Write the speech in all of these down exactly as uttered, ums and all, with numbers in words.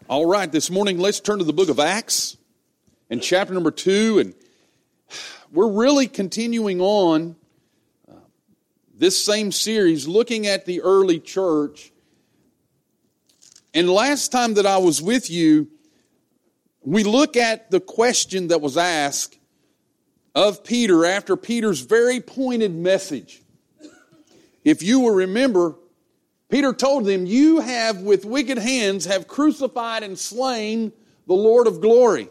All right, this morning let's turn to the book of Acts and chapter number two. And we're really continuing on uh, this same series, looking at the early church. And last time that I was with you, we look at the question that was asked of Peter after Peter's very pointed message. If you will remember, Peter told them, you have with wicked hands have crucified and slain the Lord of glory.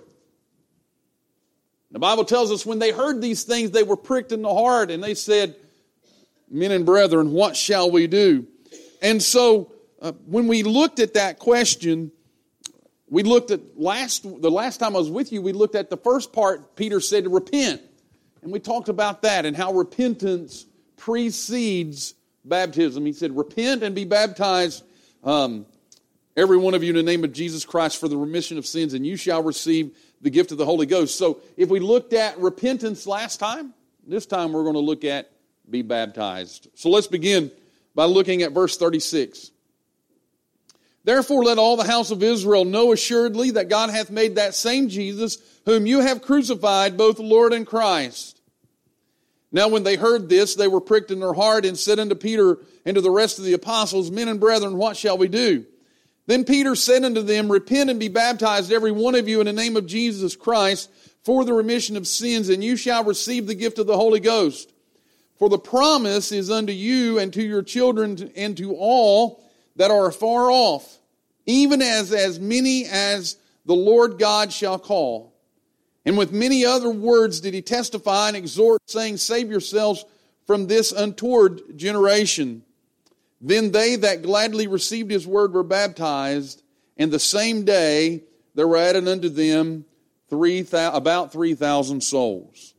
The Bible tells us when they heard these things, they were pricked in the heart and they said, men and brethren, what shall we do? And so uh, when we looked at that question, we looked at last, the last time I was with you, we looked at the first part. Peter said to repent. And we talked about that and how repentance precedes baptism. He said, repent and be baptized, um, every one of you in the name of Jesus Christ for the remission of sins, and you shall receive the gift of the Holy Ghost. So if we looked at repentance last time, this time we're going to look at be baptized. So let's begin by looking at verse thirty-six. Therefore let all the house of Israel know assuredly that God hath made that same Jesus, whom you have crucified, both Lord and Christ. Now when they heard this, they were pricked in their heart and said unto Peter and to the rest of the apostles, men and brethren, what shall we do? Then Peter said unto them, repent and be baptized, every one of you, in the name of Jesus Christ, for the remission of sins, and you shall receive the gift of the Holy Ghost. For the promise is unto you and to your children and to all that are afar off, even as, as many as the Lord God shall call. And with many other words did he testify and exhort, saying, save yourselves from this untoward generation. Then they that gladly received his word were baptized, and the same day there were added unto them three about three thousand souls.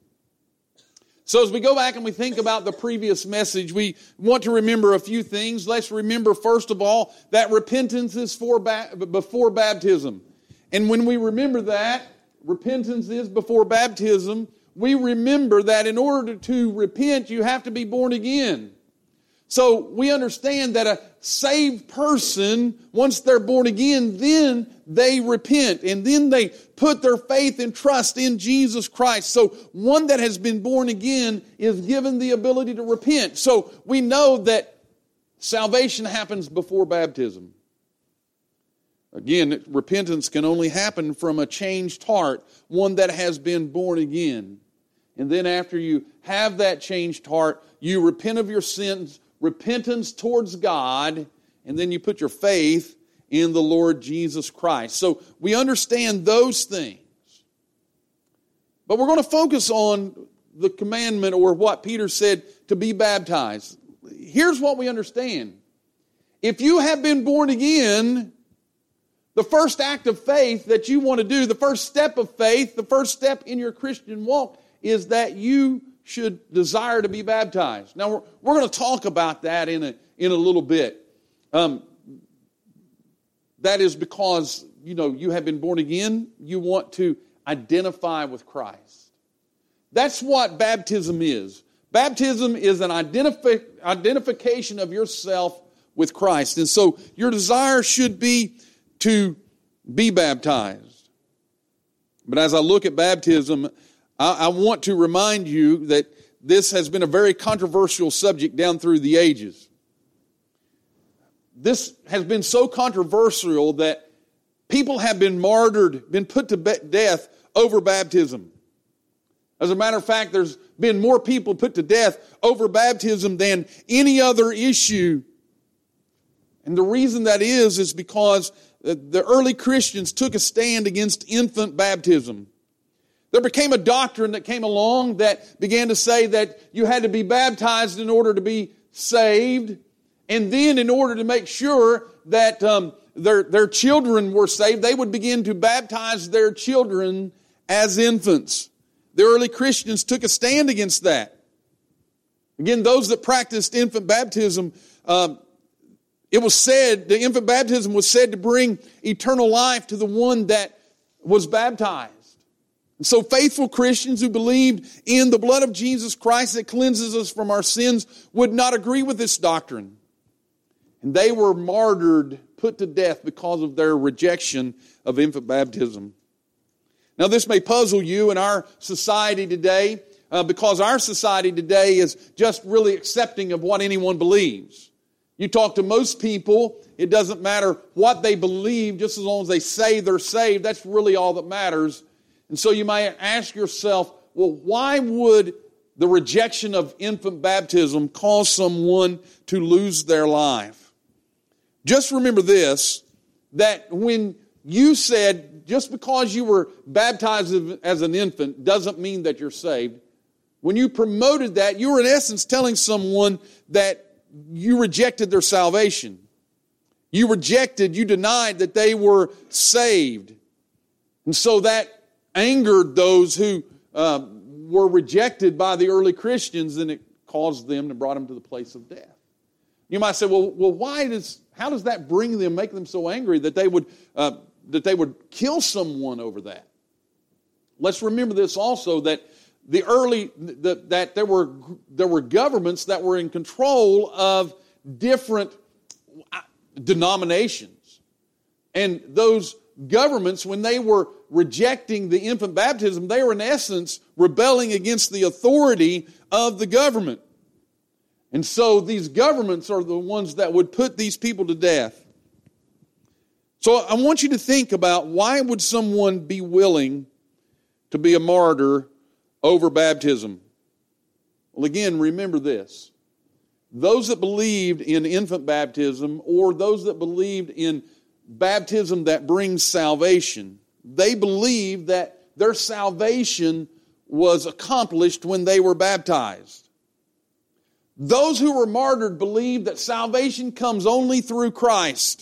So as we go back and we think about the previous message, we want to remember a few things. Let's remember, first of all, that repentance is for ba- before baptism. And when we remember that, repentance is before baptism, we remember that in order to repent, you have to be born again. So we understand that a saved person, once they're born again, then they repent. And then they put their faith and trust in Jesus Christ. So one that has been born again is given the ability to repent. So we know that salvation happens before baptism. Again, repentance can only happen from a changed heart, one that has been born again. And then after you have that changed heart, you repent of your sins, repentance towards God, and then you put your faith in the Lord Jesus Christ. So we understand those things. But we're going to focus on the commandment, or what Peter said, to be baptized. Here's what we understand. If you have been born again, the first act of faith that you want to do, the first step of faith, the first step in your Christian walk is that you should desire to be baptized. Now, we're, we're going to talk about that in a, in a little bit. Um, that is because, you know, you have been born again. You want to identify with Christ. That's what baptism is. Baptism is an identifi- identification of yourself with Christ. And so your desire should be to be baptized. But as I look at baptism, I, I want to remind you that this has been a very controversial subject down through the ages. This has been so controversial that people have been martyred, been put to death over baptism. As a matter of fact, there's been more people put to death over baptism than any other issue. And the reason that is, is because the early Christians took a stand against infant baptism. There became a doctrine that came along that began to say that you had to be baptized in order to be saved. And then in order to make sure that um, their, their children were saved, they would begin to baptize their children as infants. The early Christians took a stand against that. Again, those that practiced infant baptism, uh, it was said, the infant baptism was said to bring eternal life to the one that was baptized. And so faithful Christians who believed in the blood of Jesus Christ that cleanses us from our sins would not agree with this doctrine. And they were martyred put to death because of their rejection of infant baptism. Now, this may puzzle you in our society today, uh, because our society today is just really accepting of what anyone believes. You talk to most people, it doesn't matter what they believe, just as long as they say they're saved, that's really all that matters. And so you might ask yourself, well, why would the rejection of infant baptism cause someone to lose their life? Just remember this, that when you said, just because you were baptized as an infant doesn't mean that you're saved. When you promoted that, you were in essence telling someone that you rejected their salvation. You rejected, you denied that they were saved. And so that angered those who uh, were rejected by the early Christians, and it caused them and brought them to the place of death. You might say, well, well, why does, how does that bring them, make them so angry that they would, uh, that they would kill someone over that? Let's remember this also, that the early, the, that there were, there were governments that were in control of different denominations. And those governments, when they were rejecting the infant baptism, they were in essence rebelling against the authority of the government. And so these governments are the ones that would put these people to death. So I want you to think about, why would someone be willing to be a martyr over baptism? Well, again, remember this. Those that believed in infant baptism, or those that believed in baptism that brings salvation, they believed that their salvation was accomplished when they were baptized. Those who were martyred believed that salvation comes only through Christ.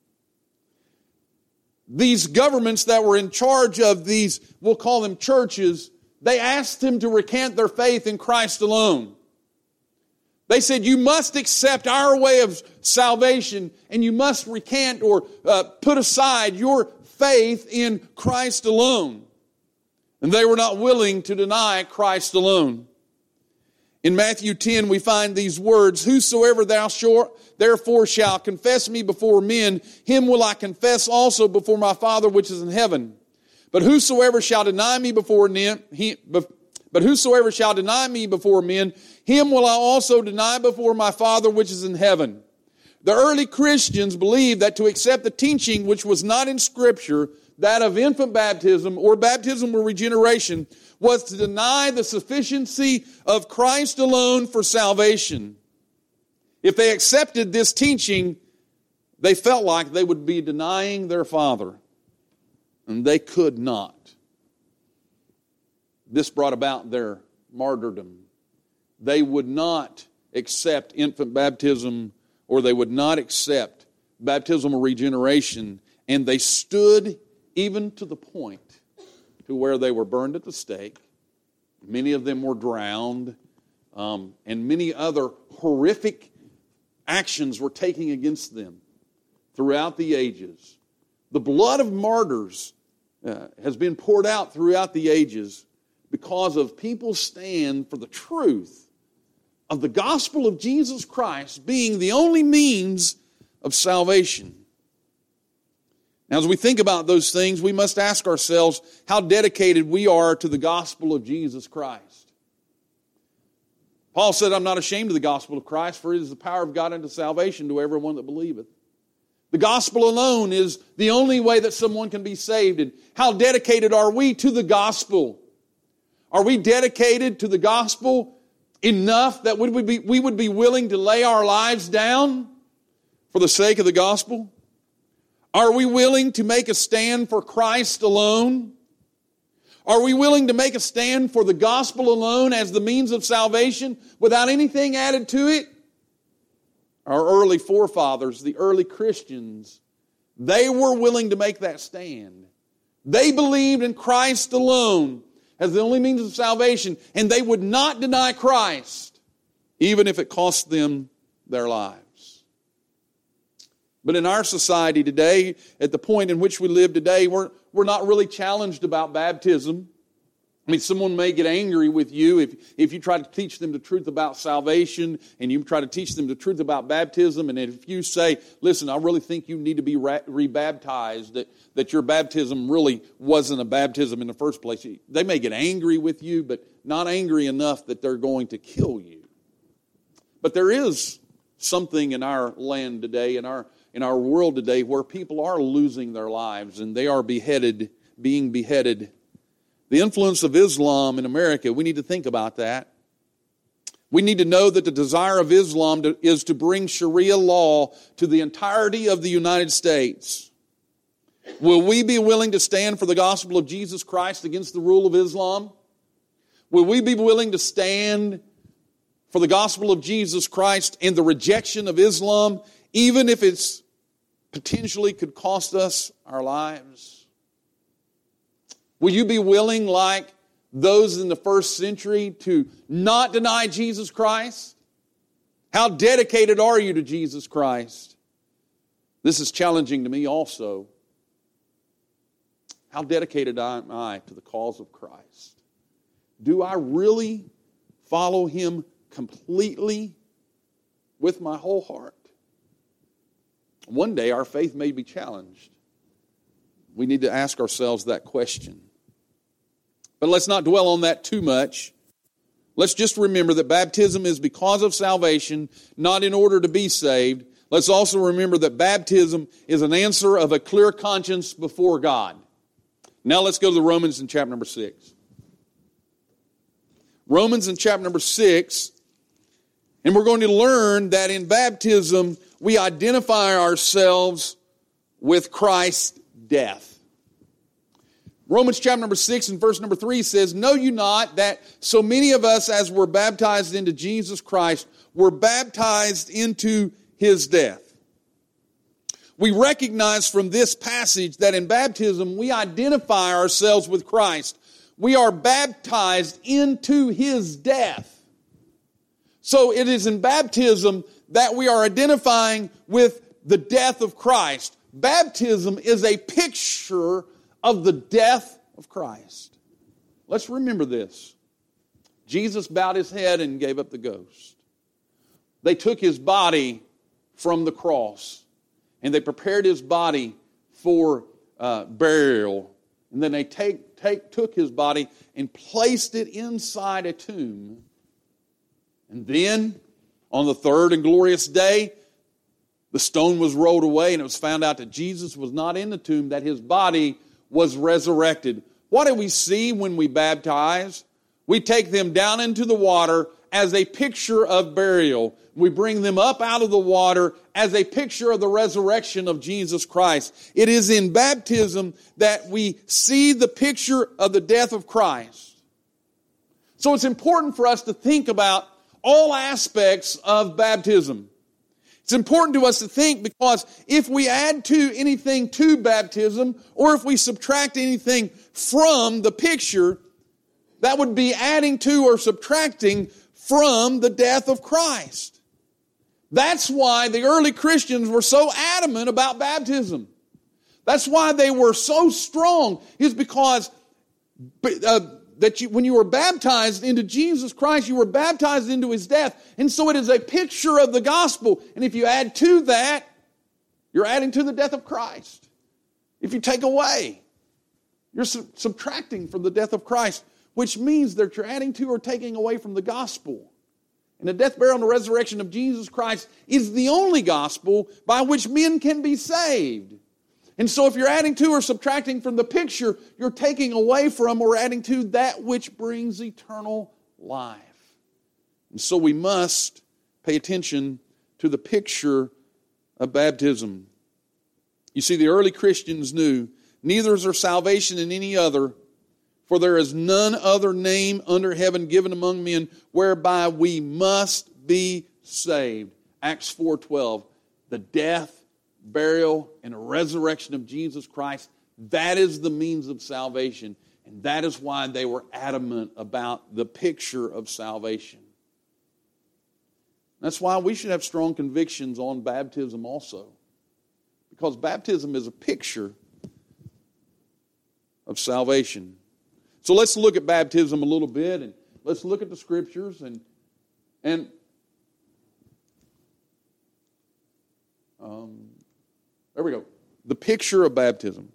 These governments that were in charge of these, we'll call them churches, they asked them to recant their faith in Christ alone. They said, you must accept our way of salvation, and you must recant or uh, put aside your faith in Christ alone. And they were not willing to deny Christ alone. In Matthew ten, we find these words, whosoever thou shalt, therefore shall confess me before men, him will I confess also before my Father which is in heaven. But whosoever shall deny me before men, he, but whosoever shall deny me before men, him will I also deny before my Father which is in heaven. The early Christians believed that to accept the teaching which was not in Scripture, that of infant baptism or baptism or regeneration, was to deny the sufficiency of Christ alone for salvation. If they accepted this teaching, they felt like they would be denying their Father, and they could not. This brought about their martyrdom. They would not accept infant baptism, or they would not accept baptismal regeneration, and they stood even to the point to where they were burned at the stake. Many of them were drowned, um, and many other horrific actions were taken against them throughout the ages. The blood of martyrs uh, has been poured out throughout the ages because of people's stand for the truth of the gospel of Jesus Christ being the only means of salvation. Now, as we think about those things, we must ask ourselves how dedicated we are to the gospel of Jesus Christ. Paul said, I'm not ashamed of the gospel of Christ, for it is the power of God unto salvation to everyone that believeth. The gospel alone is the only way that someone can be saved. And how dedicated are we to the gospel? Are we dedicated to the gospel enough that we would be, we would be willing to lay our lives down for the sake of the gospel? Are we willing to make a stand for Christ alone? Are we willing to make a stand for the gospel alone as the means of salvation without anything added to it? Our early forefathers, the early Christians, they were willing to make that stand. They believed in Christ alone as the only means of salvation, and they would not deny Christ, even if it cost them their lives. But in our society today, at the point in which we live today, we're, we're not really challenged about baptism. I mean, someone may get angry with you if, if you try to teach them the truth about salvation and you try to teach them the truth about baptism. And if you say, listen, I really think you need to be re- rebaptized, that, that your baptism really wasn't a baptism in the first place. They may get angry with you, but not angry enough that they're going to kill you. But there is something in our land today, in our, in our world today, where people are losing their lives and they are beheaded, being beheaded. The influence of Islam in America, we need to think about that. We need to know that the desire of Islam to, is to bring Sharia law to the entirety of the United States. Will we be willing to stand for the gospel of Jesus Christ against the rule of Islam? Will we be willing to stand for the gospel of Jesus Christ and the rejection of Islam, even if it's potentially could cost us our lives? Will you be willing, like those in the first century, to not deny Jesus Christ? How dedicated are you to Jesus Christ? This is challenging to me also. How dedicated am I to the cause of Christ? Do I really follow Him completely with my whole heart? One day our faith may be challenged. We need to ask ourselves that question. But let's not dwell on that too much. Let's just remember that baptism is because of salvation, not in order to be saved. Let's also remember that baptism is an answer of a clear conscience before God. Now let's go to the Romans in chapter number six. Romans in chapter number six, and we're going to learn that in baptism we identify ourselves with Christ's death. Romans chapter number six and verse number three says, know you not that so many of us as were baptized into Jesus Christ were baptized into His death. We recognize from this passage that in baptism we identify ourselves with Christ. We are baptized into His death. So it is in baptism that we are identifying with the death of Christ. Baptism is a picture of the death of Christ. Let's remember this. Jesus bowed His head and gave up the ghost. They took His body from the cross and they prepared His body for uh, burial. And then they take, take, took His body and placed it inside a tomb. And then on the third and glorious day, the stone was rolled away and it was found out that Jesus was not in the tomb, that His body was resurrected. What do we see when we baptize? We take them down into the water as a picture of burial. We bring them up out of the water as a picture of the resurrection of Jesus Christ. It is in baptism that we see the picture of the death of Christ. So it's important for us to think about all aspects of baptism. It's important to us to think, because if we add to anything to baptism, or if we subtract anything from the picture, that would be adding to or subtracting from the death of Christ. That's why the early Christians were so adamant about baptism. That's why they were so strong, is because uh, that you, when you were baptized into Jesus Christ, you were baptized into His death. And so it is a picture of the gospel. And if you add to that, you're adding to the death of Christ. If you take away, you're su- subtracting from the death of Christ, which means that you're adding to or taking away from the gospel. And the death, burial, and the resurrection of Jesus Christ is the only gospel by which men can be saved. And so if you're adding to or subtracting from the picture, you're taking away from or adding to that which brings eternal life. And so we must pay attention to the picture of baptism. You see, the early Christians knew, neither is there salvation in any other, for there is none other name under heaven given among men whereby we must be saved. Acts four twelve, the death, burial, and resurrection of Jesus Christ, that is the means of salvation. And that is why they were adamant about the picture of salvation. That's why we should have strong convictions on baptism also. Because baptism is a picture of salvation. So let's look at baptism a little bit, and let's look at the Scriptures, and and um, there we go. The picture of baptism.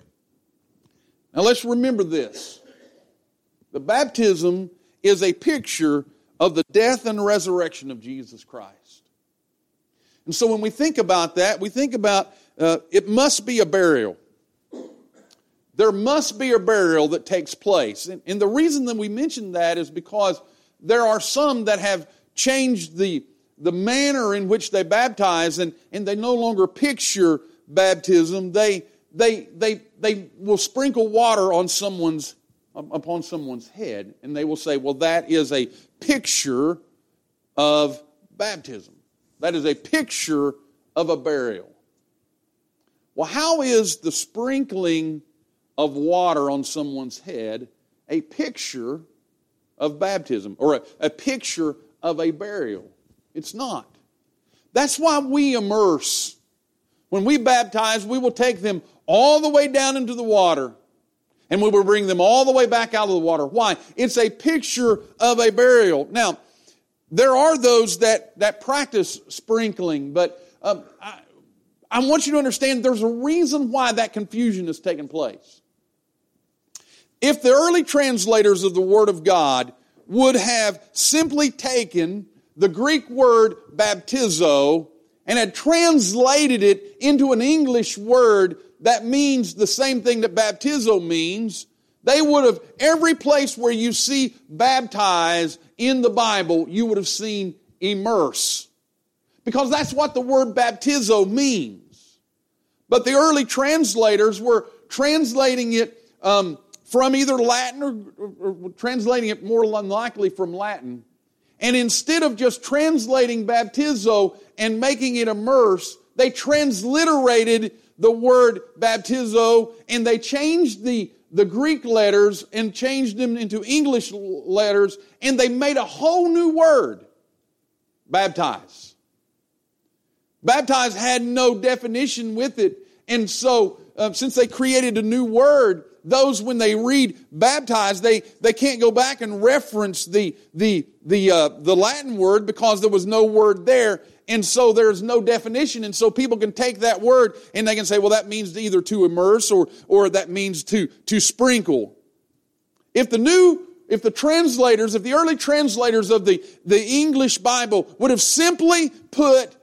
Now let's remember this. The baptism is a picture of the death and resurrection of Jesus Christ. And so when we think about that, we think about uh, it must be a burial. There must be a burial that takes place. And, and the reason that we mention that is because there are some that have changed the, the manner in which they baptize, and, and they no longer picture baptism. They, they, they, they will sprinkle water on someone's, upon someone's head, and they will say, well, that is a picture of baptism. That is a picture of a burial. Well, how is the sprinkling of water on someone's head a picture of baptism, or a, a picture of a burial? It's not. That's why we immerse. When we baptize, we will take them all the way down into the water, and we will bring them all the way back out of the water. Why? It's a picture of a burial. Now, there are those that, that practice sprinkling, but um, I, I want you to understand there's a reason why that confusion has taken place. If the early translators of the Word of God would have simply taken the Greek word baptizo and had translated it into an English word that means the same thing that baptizo means, they would have, every place where you see baptize in the Bible, you would have seen immerse. Because that's what the word baptizo means. But the early translators were translating it um, from either Latin or, or, or translating it more than likely from Latin. And instead of just translating baptizo and making it immerse, they transliterated the word baptizo, and they changed the, the Greek letters and changed them into English letters, and they made a whole new word, baptize. Baptize had no definition with it, and so uh, since they created a new word, those, when they read baptize, they, they can't go back and reference the, the, the, uh, the Latin word because there was no word there. And so there's no definition. And so people can take that word and they can say, well, that means either to immerse or, or that means to, to sprinkle. If the new, if the translators, if the early translators of the, the English Bible would have simply put,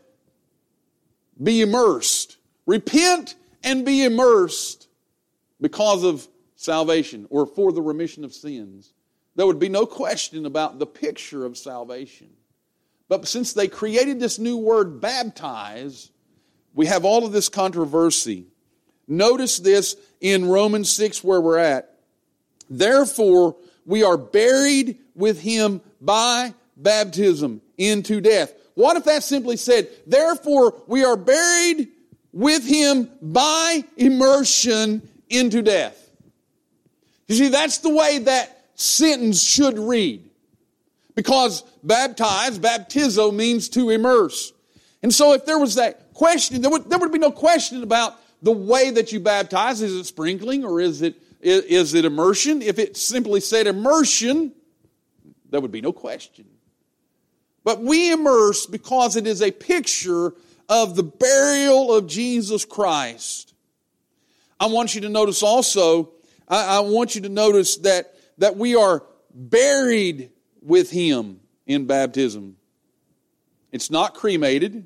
be immersed, repent and be immersed because of salvation or for the remission of sins, there would be no question about the picture of salvation. But since they created this new word, baptize, we have all of this controversy. Notice this in Romans six where we're at. Therefore, we are buried with him by baptism into death. What if that simply said, therefore, we are buried with him by immersion into death? You see, that's the way that sentence should read. Because baptize, baptizo, means to immerse. And so if there was that question, there would, there would be no question about the way that you baptize. Is it sprinkling or is it, is, is it immersion? If it simply said immersion, there would be no question. But we immerse because it is a picture of the burial of Jesus Christ. I want you to notice also, I, I want you to notice that, that we are buried with him in baptism. It's not cremated,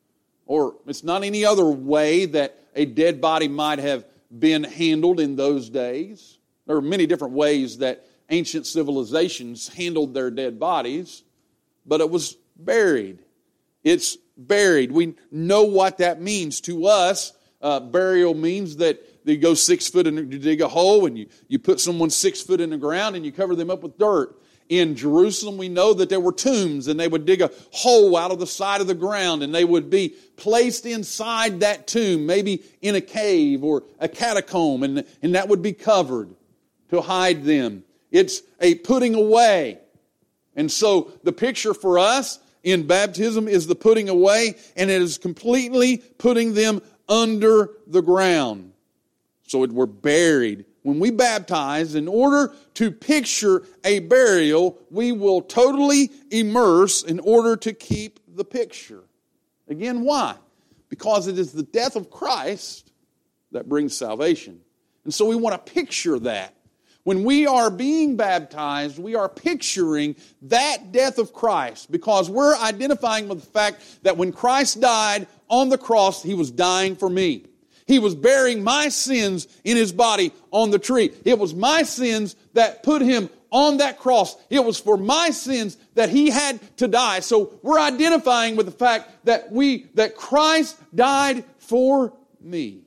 or it's not any other way that a dead body might have been handled in those days. There are many different ways that ancient civilizations handled their dead bodies, but it was buried. It's buried. We know what that means to us. Uh, burial means that you go six foot and you dig a hole and you, you put someone six foot in the ground and you cover them up with dirt. In Jerusalem, we know that there were tombs, and they would dig a hole out of the side of the ground, and they would be placed inside that tomb, maybe in a cave or a catacomb, and, and that would be covered to hide them. It's a putting away. And so the picture for us in baptism is the putting away, and it is completely putting them under the ground. So it, we're buried when we baptize, in order to picture a burial, we will totally immerse in order to keep the picture. Again, why? Because it is the death of Christ that brings salvation. And so we want to picture that. When we are being baptized, we are picturing that death of Christ because we're identifying with the fact that when Christ died on the cross, He was dying for me. He was bearing my sins in His body on the tree. It was my sins that put Him on that cross. It was for my sins that He had to die. So we're identifying with the fact that we that Christ died for me.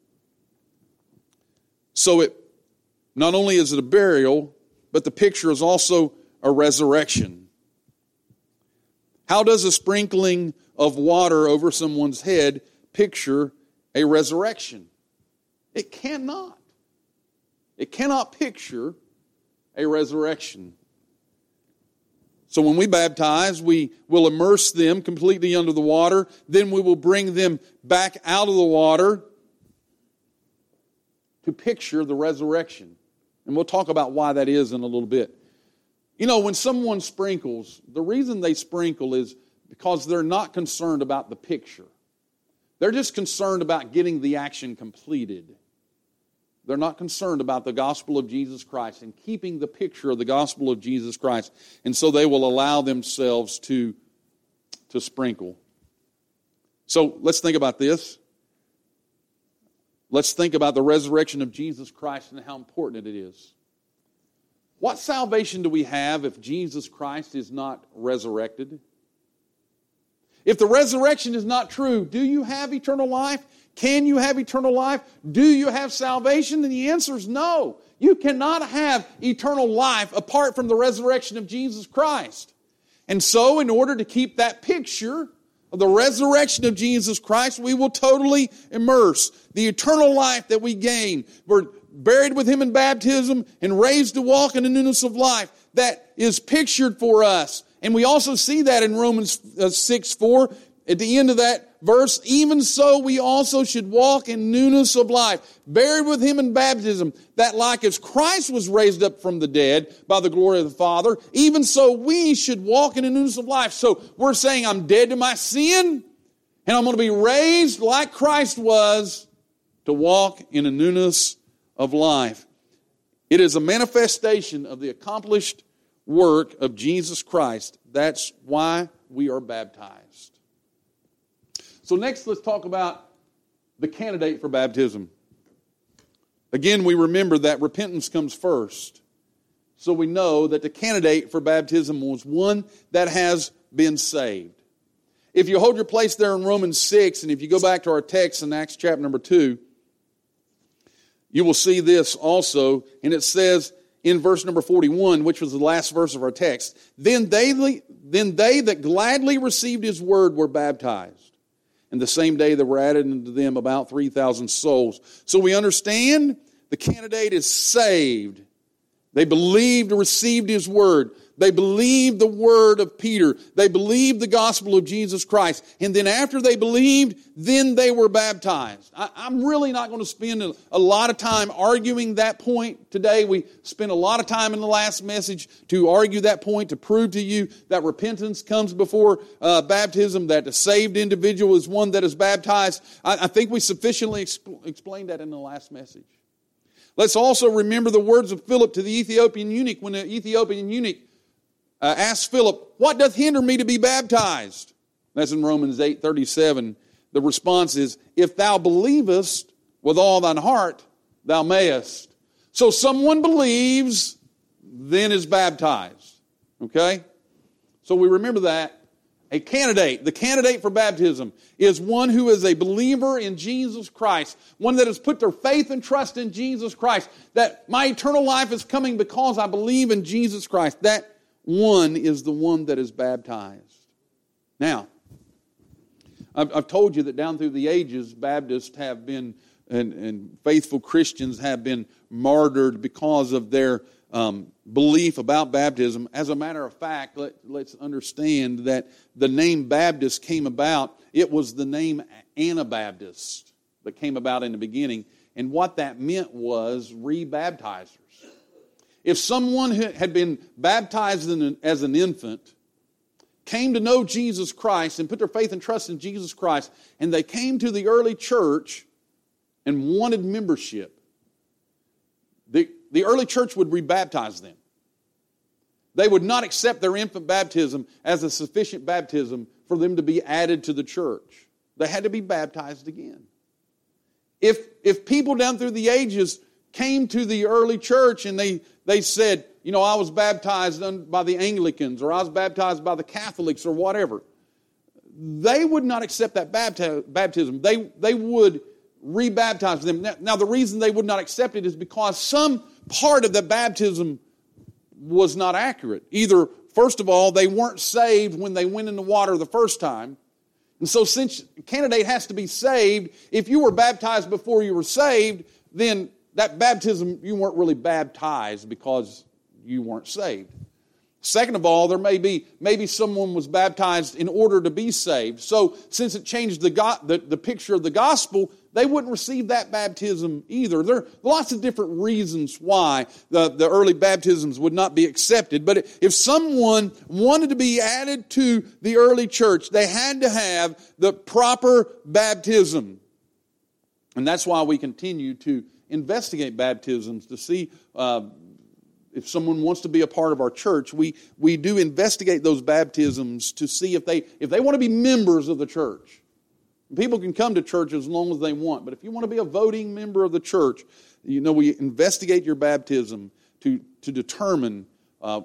So it not only is it a burial, but the picture is also a resurrection. How does a sprinkling of water over someone's head picture a resurrection? It cannot. It cannot picture a resurrection. So when we baptize, we will immerse them completely under the water. Then we will bring them back out of the water to picture the resurrection. And we'll talk about why that is in a little bit. You know, when someone sprinkles, the reason they sprinkle is because they're not concerned about the picture. They're just concerned about getting the action completed. They're not concerned about the gospel of Jesus Christ and keeping the picture of the gospel of Jesus Christ. And so they will allow themselves to, to sprinkle. So let's think about this. Let's think about the resurrection of Jesus Christ and how important it is. What salvation do we have if Jesus Christ is not resurrected? If the resurrection is not true, do you have eternal life? Can you have eternal life? Do you have salvation? And the answer is no. You cannot have eternal life apart from the resurrection of Jesus Christ. And so, in order to keep that picture of the resurrection of Jesus Christ, we will totally immerse the eternal life that we gain. We're buried with Him in baptism and raised to walk in the newness of life. That is pictured for us. And we also see that in Romans six four. At the end of that verse, even so we also should walk in newness of life, buried with Him in baptism, that like as Christ was raised up from the dead by the glory of the Father, even so we should walk in the newness of life. So we're saying I'm dead to my sin, and I'm going to be raised like Christ was to walk in a newness of life. It is a manifestation of the accomplished work of Jesus Christ. That's why we are baptized. So next, let's talk about the candidate for baptism. Again, we remember that repentance comes first. So we know that the candidate for baptism was one that has been saved. If you hold your place there in Romans six, and if you go back to our text in Acts chapter number two, you will see this also, and it says in verse number forty-one, which was the last verse of our text, Then they, then they that gladly received His word were baptized. And the same day there were added unto them about three thousand souls. So we understand the candidate is saved. They believed and received His word. They believed the word of Peter. They believed the gospel of Jesus Christ. And then after they believed, then they were baptized. I, I'm really not going to spend a, a lot of time arguing that point today. We spent a lot of time in the last message to argue that point, to prove to you that repentance comes before uh, baptism, that a saved individual is one that is baptized. I, I think we sufficiently exp- explained that in the last message. Let's also remember the words of Philip to the Ethiopian eunuch when the Ethiopian eunuch Uh, asked Philip, what doth hinder me to be baptized? That's in Romans eight thirty-seven. The response is, if thou believest with all thine heart, thou mayest. So someone believes, then is baptized. Okay? So we remember that. A candidate, the candidate for baptism, is one who is a believer in Jesus Christ. One that has put their faith and trust in Jesus Christ. That my eternal life is coming because I believe in Jesus Christ. That one is the one that is baptized. Now, I've, I've told you that down through the ages, Baptists have been, and, and faithful Christians have been martyred because of their um, belief about baptism. As a matter of fact, let, let's understand that the name Baptist came about. It was the name Anabaptist that came about in the beginning. And what that meant was rebaptizers. If someone had been baptized as an infant, came to know Jesus Christ and put their faith and trust in Jesus Christ, and they came to the early church and wanted membership, the, the early church would rebaptize them. They would not accept their infant baptism as a sufficient baptism for them to be added to the church. They had to be baptized again. If, if people down through the ages came to the early church and they, they said, you know, I was baptized by the Anglicans, or I was baptized by the Catholics, or whatever, they would not accept that baptism. They, they would rebaptize them. Now, now, the reason they would not accept it is because some part of the baptism was not accurate. Either, first of all, they weren't saved when they went in the water the first time. And so since a candidate has to be saved, if you were baptized before you were saved, then that baptism, you weren't really baptized because you weren't saved. Second of all, there may be, maybe someone was baptized in order to be saved. So since it changed the, go, the, the picture of the gospel, they wouldn't receive that baptism either. There are lots of different reasons why the, the early baptisms would not be accepted. But if someone wanted to be added to the early church, they had to have the proper baptism. And that's why we continue to investigate baptisms to see uh, if someone wants to be a part of our church. We we do investigate those baptisms to see if they if they want to be members of the church. People can come to church as long as they want, but if you want to be a voting member of the church, you know, we investigate your baptism to to determine uh,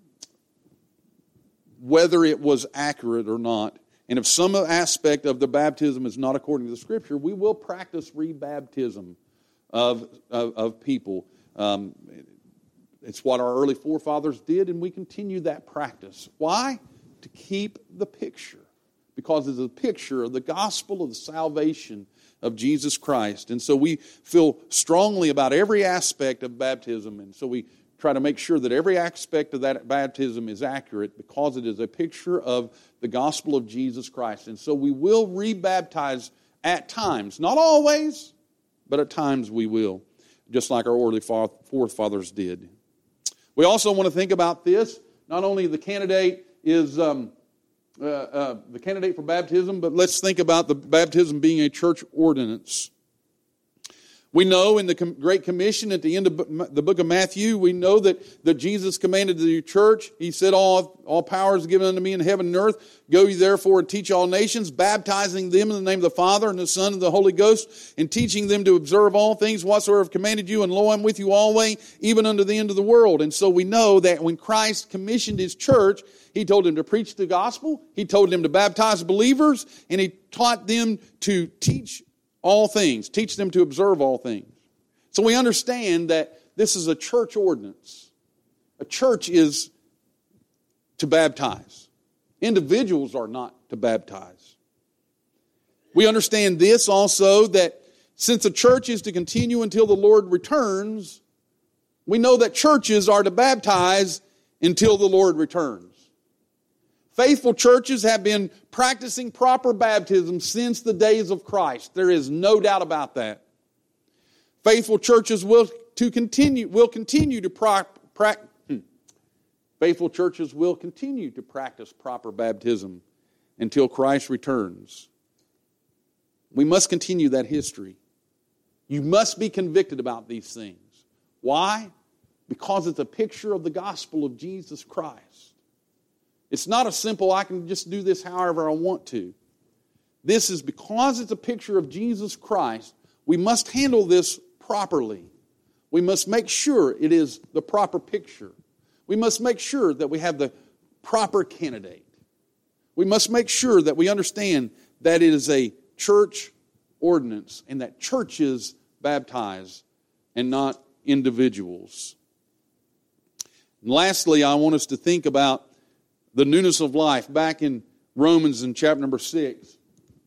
whether it was accurate or not. And if some aspect of the baptism is not according to the Scripture, we will practice rebaptism of of, of people. Um, It's what our early forefathers did, and we continue that practice. Why? To keep the picture. Because it's a picture of the gospel of the salvation of Jesus Christ. And so we feel strongly about every aspect of baptism, and so we try to make sure that every aspect of that baptism is accurate because it is a picture of the gospel of Jesus Christ. And so we will rebaptize at times. Not always, but at times we will, just like our early forefathers did. We also want to think about this. Not only the candidate is um, uh, uh, the candidate for baptism, but let's think about the baptism being a church ordinance. We know in the Great Commission at the end of the book of Matthew, we know that, that Jesus commanded the church. He said, all, all power is given unto me in heaven and earth. Go ye therefore and teach all nations, baptizing them in the name of the Father and the Son and the Holy Ghost, and teaching them to observe all things whatsoever I have commanded you. And lo, I'm with you always, even unto the end of the world. And so we know that when Christ commissioned His church, He told them to preach the gospel, He told them to baptize believers, and He taught them to teach all things, teach them to observe all things. So we understand that this is a church ordinance. A church is to baptize. Individuals are not to baptize. We understand this also, that since a church is to continue until the Lord returns, we know that churches are to baptize until the Lord returns. Faithful churches have been practicing proper baptism since the days of Christ. There is no doubt about that. Faithful churches will to continue will continue to pra- pra- hmm. faithful churches will continue to practice proper baptism until Christ returns. We must continue that history. You must be convicted about these things. Why? Because it's a picture of the gospel of Jesus Christ. It's not a simple, I can just do this however I want to. This is because it's a picture of Jesus Christ, we must handle this properly. We must make sure it is the proper picture. We must make sure that we have the proper candidate. We must make sure that we understand that it is a church ordinance and that churches baptize and not individuals. And lastly, I want us to think about the newness of life, back in Romans in chapter number six.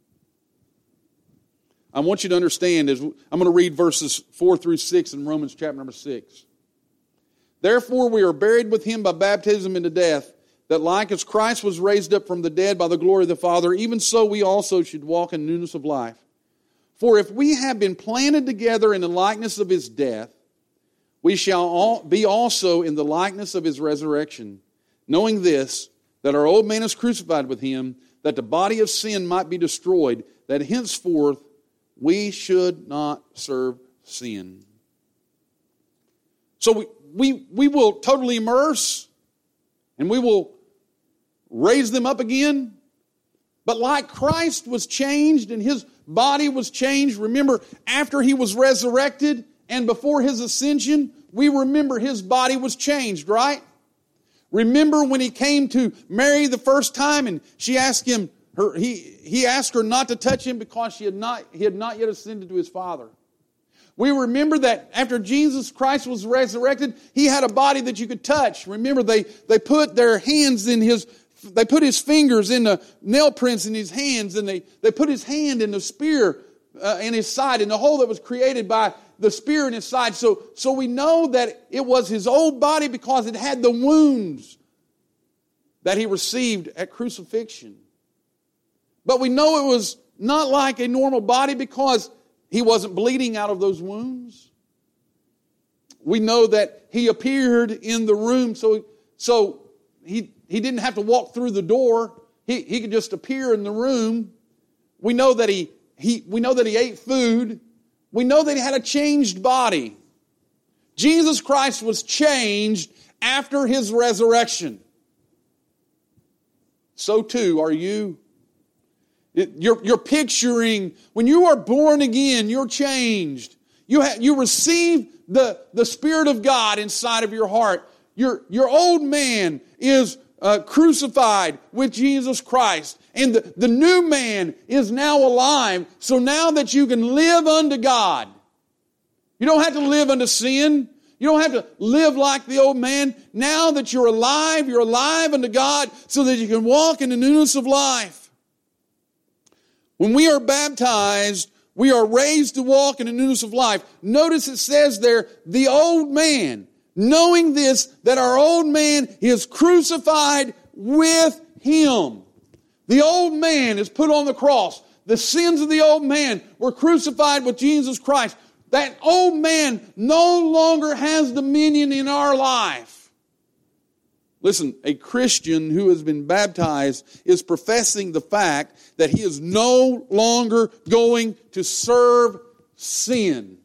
I want you to understand, as I'm going to read verses four through six in Romans chapter number six. Therefore we are buried with Him by baptism into death, that like as Christ was raised up from the dead by the glory of the Father, even so we also should walk in newness of life. For if we have been planted together in the likeness of his death, we shall all be also in the likeness of his resurrection, knowing this, that our old man is crucified with him, that the body of sin might be destroyed, that henceforth we should not serve sin. So we, we, we will totally immerse, and we will raise them up again. But like Christ was changed and his body was changed, remember, after he was resurrected and before his ascension, we remember his body was changed, right? Remember when he came to Mary the first time and she asked him, her, he, he asked her not to touch him because she had not, he had not yet ascended to his Father. We remember that after Jesus Christ was resurrected, he had a body that you could touch. Remember, they, they put their hands in his, they put his fingers in the nail prints in his hands, and they, they put his hand in the spear uh, in his side, in the hole that was created by the spear in his side. So, so we know that it was his old body because it had the wounds that he received at crucifixion. But we know it was not like a normal body because he wasn't bleeding out of those wounds. We know that he appeared in the room, so, so he, he didn't have to walk through the door. He, he could just appear in the room. We know that he, he, we know that he ate food. We know that he had a changed body. Jesus Christ was changed after his resurrection. So too are you. It, you're, you're picturing, when you are born again, you're changed. You, ha, you receive the, the Spirit of God inside of your heart. Your, your old man is uh, crucified with Jesus Christ. And the, the new man is now alive. So now that you can live unto God, you don't have to live unto sin. You don't have to live like the old man. Now that you're alive, you're alive unto God so that you can walk in the newness of life. When we are baptized, we are raised to walk in the newness of life. Notice it says there, the old man, knowing this, that our old man is crucified with him. The old man is put on the cross. The sins of the old man were crucified with Jesus Christ. That old man no longer has dominion in our life. Listen, a Christian who has been baptized is professing the fact that he is no longer going to serve sin.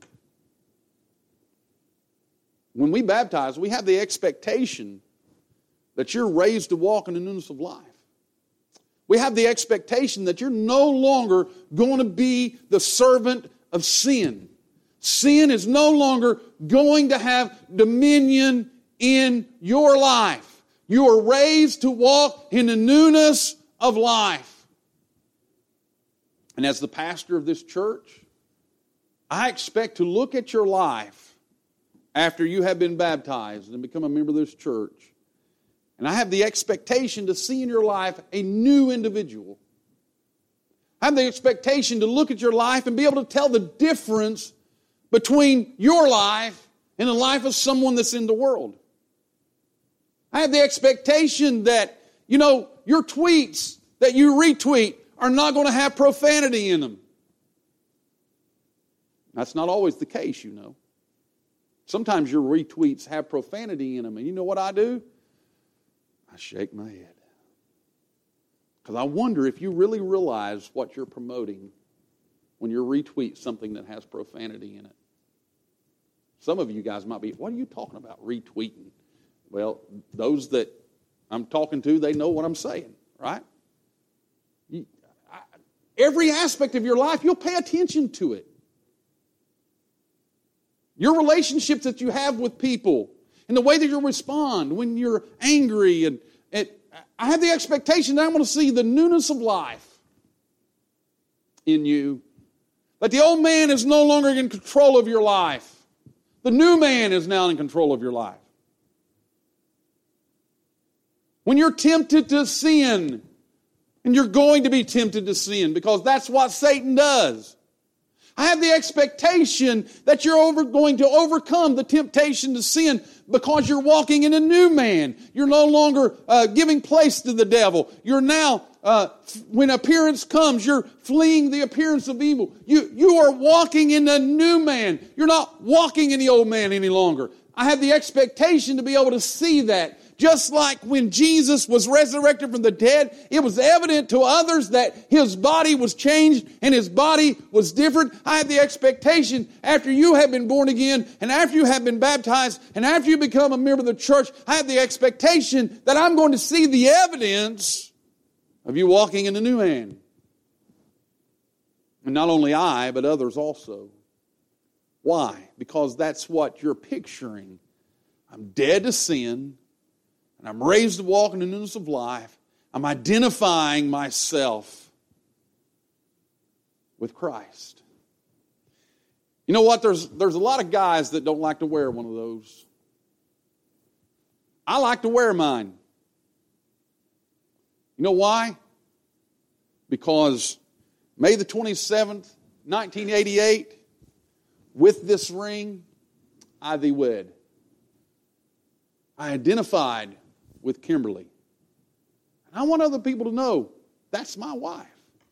When we baptize, we have the expectation that you're raised to walk in the newness of life. We have the expectation that you're no longer going to be the servant of sin. Sin is no longer going to have dominion in your life. You are raised to walk in the newness of life. And as the pastor of this church, I expect to look at your life after you have been baptized and become a member of this church. And I have the expectation to see in your life a new individual. I have the expectation to look at your life and be able to tell the difference between your life and the life of someone that's in the world. I have the expectation that, you know, your tweets that you retweet are not going to have profanity in them. That's not always the case, you know. Sometimes your retweets have profanity in them. And you know what I do? I shake my head. Because I wonder if you really realize what you're promoting when you retweet something that has profanity in it. Some of you guys might be, what are you talking about, retweeting? Well, those that I'm talking to, they know what I'm saying, right? You, I, every aspect of your life, you'll pay attention to it. Your relationships that you have with people and the way that you respond when you're angry. And, and I have the expectation that I'm going to see the newness of life in you. That the old man is no longer in control of your life. The new man is now in control of your life. When you're tempted to sin, and you're going to be tempted to sin because that's what Satan does. I have the expectation that you're over, going to overcome the temptation to sin because you're walking in a new man. You're no longer uh, giving place to the devil. You're now uh, when appearance comes, you're fleeing the appearance of evil. You, you are walking in the new man. You're not walking in the old man any longer. I have the expectation to be able to see that. Just like when Jesus was resurrected from the dead, it was evident to others that His body was changed and His body was different. I have the expectation after you have been born again and after you have been baptized and after you become a member of the church, I have the expectation that I'm going to see the evidence of you walking in the new man. And not only I, but others also. Why? Because that's what you're picturing. I'm dead to sin. And I'm raised to walk in the newness of life. I'm identifying myself with Christ. You know what? There's, there's a lot of guys that don't like to wear one of those. I like to wear mine. You know why? Because May the twenty-seventh, nineteen eighty-eight, with this ring, I thee wed. I identified with Kimberly. And I want other people to know, that's my wife.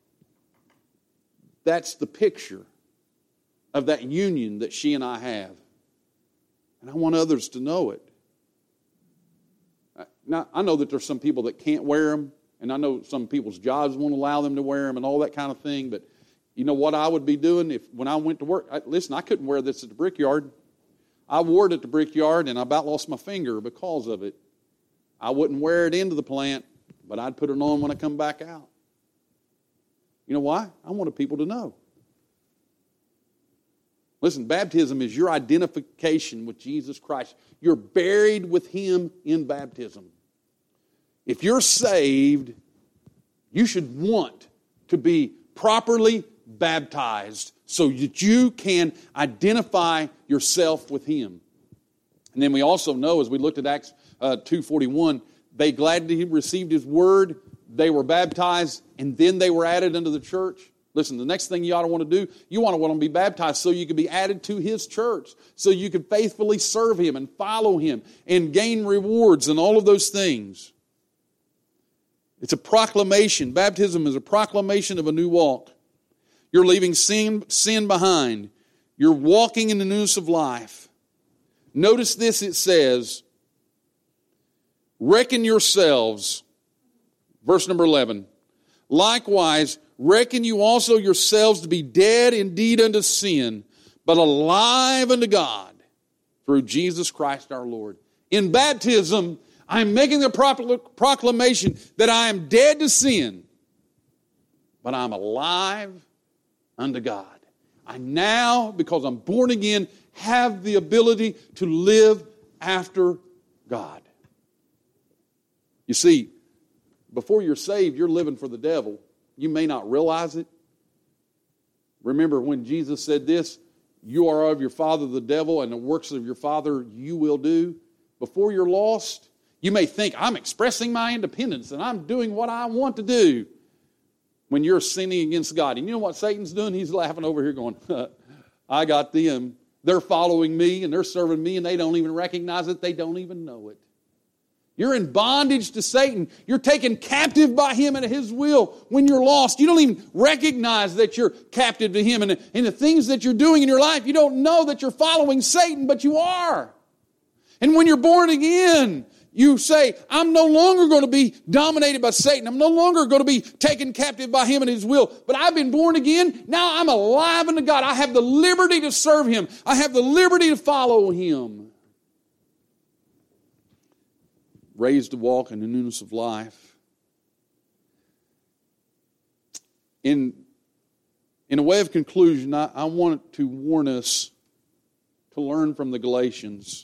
That's the picture of that union that she and I have. And I want others to know it. Now, I know that there's some people that can't wear them, and I know some people's jobs won't allow them to wear them and all that kind of thing, but you know what I would be doing if when I went to work? I, listen, I couldn't wear this at the brickyard. I wore it at the brickyard, and I about lost my finger because of it. I wouldn't wear it into the plant, but I'd put it on when I come back out. You know why? I wanted people to know. Listen, baptism is your identification with Jesus Christ. You're buried with Him in baptism. If you're saved, you should want to be properly baptized so that you can identify yourself with Him. And then we also know, as we looked at Acts uh, two forty-one, they gladly received His word, they were baptized, and then they were added into the church. Listen, the next thing you ought to want to do, you want to want to be baptized so you can be added to His church, so you can faithfully serve Him and follow Him and gain rewards and all of those things. It's a proclamation. Baptism is a proclamation of a new walk. You're leaving sin, sin behind. You're walking in the newness of life. Notice this, it says, reckon yourselves, verse number eleven, likewise, reckon you also yourselves to be dead indeed unto sin, but alive unto God through Jesus Christ our Lord. In baptism, I'm making the proclamation that I am dead to sin, but I'm alive unto God. I now, because I'm born again, have the ability to live after God. You see, before you're saved, you're living for the devil. You may not realize it. Remember when Jesus said this, you are of your father the devil, and the works of your father you will do. Before you're lost, you may think, I'm expressing my independence and I'm doing what I want to do when you're sinning against God. And you know what Satan's doing? He's laughing over here going, I got them. They're following me and they're serving me and they don't even recognize it. They don't even know it. You're in bondage to Satan. You're taken captive by him and his will when you're lost. You don't even recognize that you're captive to him. And, and the things that you're doing in your life, you don't know that you're following Satan, but you are. And when you're born again, you say, I'm no longer going to be dominated by Satan. I'm no longer going to be taken captive by him and his will. But I've been born again. Now I'm alive unto God. I have the liberty to serve him. I have the liberty to follow him. Raised to walk in the newness of life. In, in a way of conclusion, I, I want to warn us to learn from the Galatians.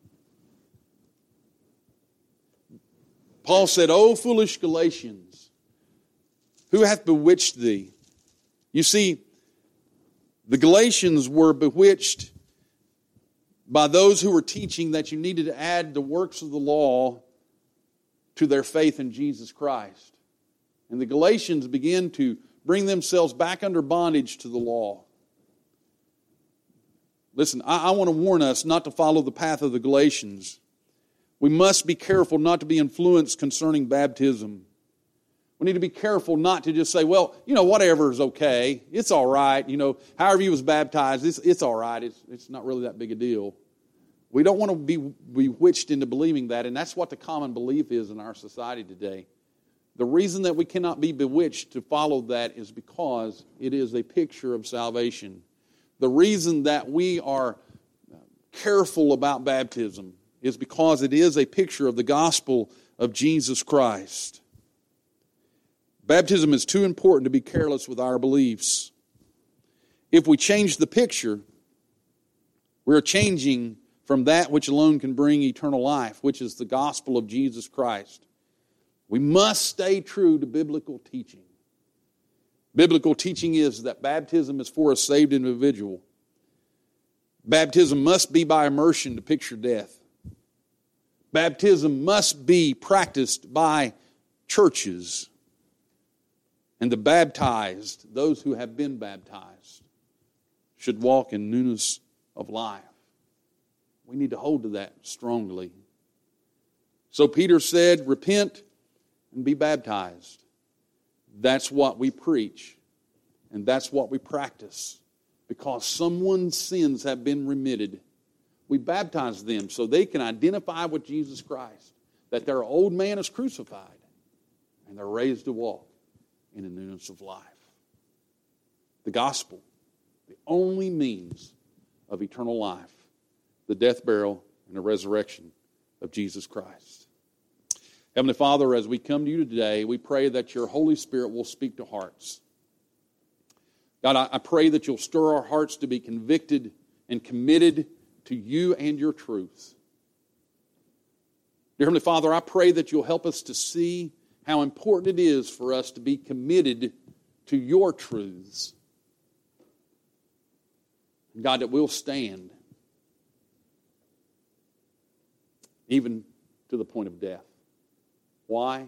Paul said, O foolish Galatians, who hath bewitched thee? You see, the Galatians were bewitched by those who were teaching that you needed to add the works of the law to their faith in Jesus Christ. And the Galatians began to bring themselves back under bondage to the law. Listen, I, I want to warn us not to follow the path of the Galatians. We must be careful not to be influenced concerning baptism. We need to be careful not to just say, well, you know, whatever is okay. It's all right. You know, however you was baptized, it's, it's all right. It's, it's not really that big a deal. We don't want to be bewitched into believing that, and that's what the common belief is in our society today. The reason that we cannot be bewitched to follow that is because it is a picture of salvation. The reason that we are careful about baptism is because it is a picture of the gospel of Jesus Christ. Baptism is too important to be careless with our beliefs. If we change the picture, we're changing from that which alone can bring eternal life, which is the gospel of Jesus Christ. We must stay true to biblical teaching. Biblical teaching is that baptism is for a saved individual. Baptism must be by immersion to picture death. Baptism must be practiced by churches. And the baptized, those who have been baptized, should walk in newness of life. We need to hold to that strongly. So Peter said, repent and be baptized. That's what we preach. And that's what we practice. Because someone's sins have been remitted. We baptize them so they can identify with Jesus Christ. That their old man is crucified. And they're raised to walk in the newness of life. The gospel, the only means of eternal life. The death, burial, and the resurrection of Jesus Christ. Heavenly Father, as we come to you today, we pray that your Holy Spirit will speak to hearts. God, I pray that you'll stir our hearts to be convicted and committed to you and your truth. Dear Heavenly Father, I pray that you'll help us to see how important it is for us to be committed to your truths. God, that we'll stand even to the point of death. Why?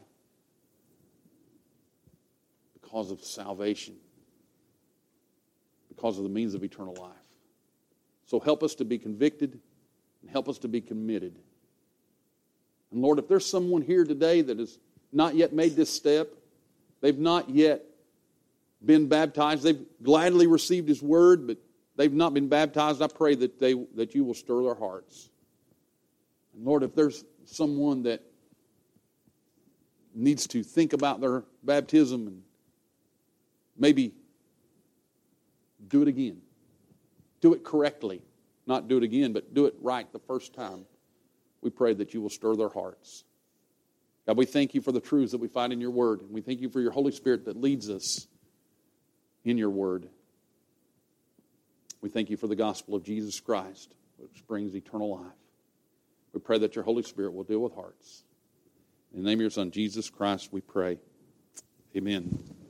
Because of salvation. Because of the means of eternal life. So help us to be convicted and help us to be committed. And Lord, if there's someone here today that has not yet made this step, they've not yet been baptized, they've gladly received his word, but they've not been baptized, I pray that they that you will stir their hearts. And Lord, if there's someone that needs to think about their baptism and maybe do it again. Do it correctly. Not do it again, but do it right the first time. We pray that you will stir their hearts. God, we thank you for the truths that we find in your word. And we thank you for your Holy Spirit that leads us in your word. We thank you for the gospel of Jesus Christ, which brings eternal life. We pray that your Holy Spirit will deal with hearts. In the name of your Son, Jesus Christ, we pray. Amen.